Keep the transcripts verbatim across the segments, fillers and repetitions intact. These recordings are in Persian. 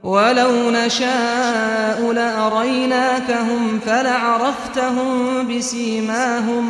ولو نشاء لأريناكهم فلعرفتهم بسیماهم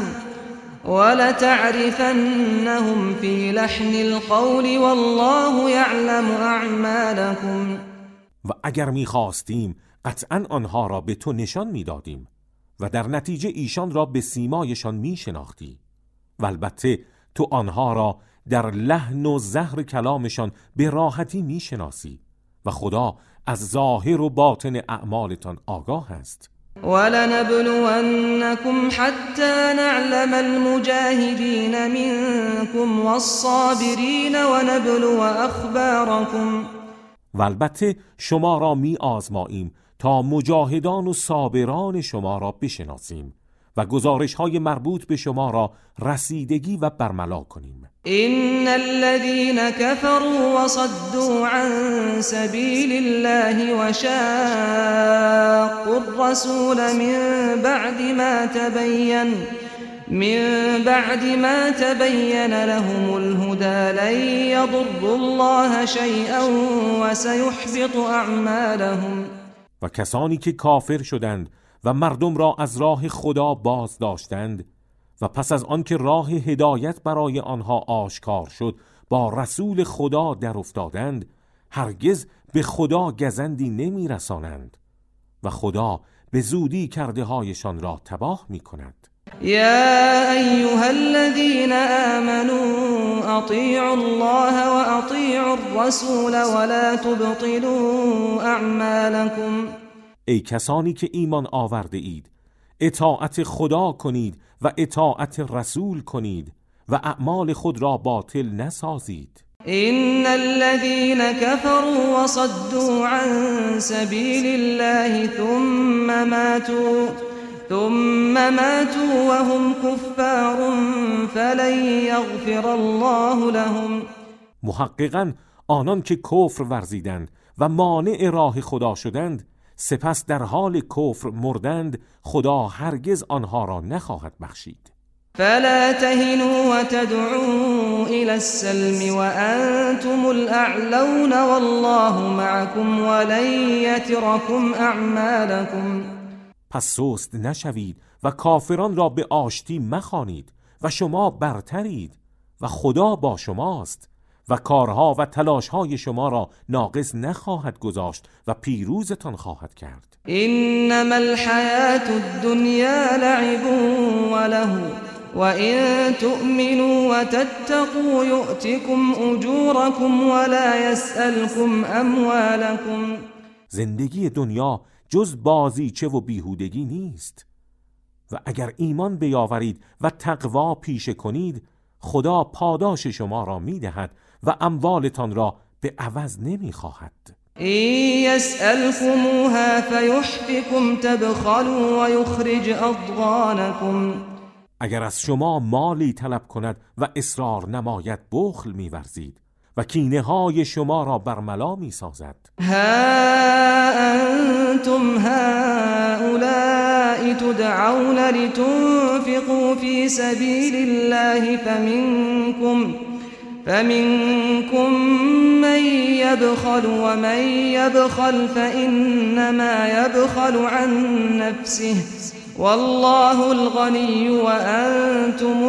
ولتعرفنهم في لحن القول والله يعلم اعمالكم. و اگر می‌خواستیم قطعاً آنها را به تو نشان می‌دادیم و در نتیجه ایشان را به سیمایشان می‌شناختی و البته تو آنها را در لحن و زهر کلامشان به راحتی می‌شناسی و خدا از ظاهر و باطن اعمالتان آگاه است. ولنبلونكم حتى نعلم المجاهدين منكم والصابرين ونبلو اخباركم. و البته شما را می آزماییم تا مجاهدان و صابران شما را بشناسیم و گزارش های مربوط به شما را رسیدگی و برملا کنیم. ان الذين كفروا وصدوا عن سبيل الله وشاقوا الرسول من بعد ما تبين من بعد ما تبين لهم الهدى لن يضروا الله شيئا وسيحبط اعمالهم. و کسانی که کافر شدند و مردم را از راه خدا باز داشتند و پس از آن که راه هدایت برای آنها آشکار شد با رسول خدا در افتادند، هرگز به خدا گزندی نمی رسانند و خدا به زودی کرده هایشان را تباه می کند. یا ایها الذین آمنوا اطیعوا الله و اطیعوا الرسول ولا تبطلوا اعمالکم. ای کسانی که ایمان آورده اید، اطاعت خدا کنید و اطاعت رسول کنید و اعمال خود را باطل نسازید. ان الذين كفروا وصدوا عن سبيل الله ثم ماتوا ثم ماتوا وهم كفار فلن يغفر الله لهم. محققاً آنان که کفر ورزیدند و مانع راه خدا شدند سپس در حال کفر مردند، خدا هرگز آنها را نخواهد بخشید. فلا تهنوا وتدعوا الى السلم وانتم الاعلون والله معكم ولن يتركم اعمالكم. پس سست نشوید و کافران را به آشتی مخوانید و شما برترید و خدا با شماست و کارها و تلاشهای شما را ناقص نخواهد گذاشت و پیروزتان خواهد کرد. انما الحیاة الدنیا لعب ولهو وإن تؤمنوا وتتقوا يؤتكم أجوركم ولا يسألكم أموالكم. زندگی دنیا جز بازیچه و بیهودگی نیست و اگر ایمان بیاورید و تقوا پیشه کنید خدا پاداش شما را میدهد و اموالتان را به عوض نمیخواهد. إن يسألكموها فيحفكم تبخلوا ويخرج أضغانكم. اگر از شما مالی طلب کند و اصرار نماید بخل می‌ورزید و کینه های شما را برملا می‌سازد. ها انتم هؤلاء تدعون لتنفقوا في سبيل الله فمنكم فمنكم من يبخل ومن يبخل فإنما يبخل عن نفسه والله الغني وأنتم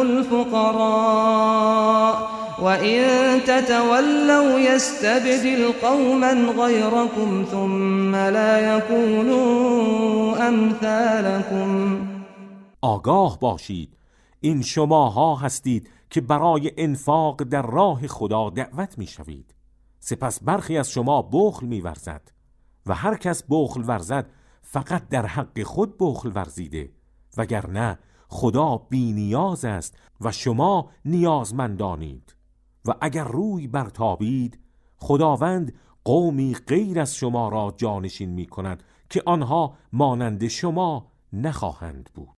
الفقراء وإن تتولوا يستبدل قوما غيركم ثم لا يكونوا أمثالكم. آگاه باشید این شماها هستید که برای انفاق در راه خدا دعوت می شوید. سپس برخی از شما بخل می ورزد و هر کس بخل ورزد فقط در حق خود بخل ورزیده، وگرنه خدا بی نیاز است و شما نیازمندانید. و اگر روی برتابید خداوند قومی غیر از شما را جانشین می کند که آنها مانند شما نخواهند بود.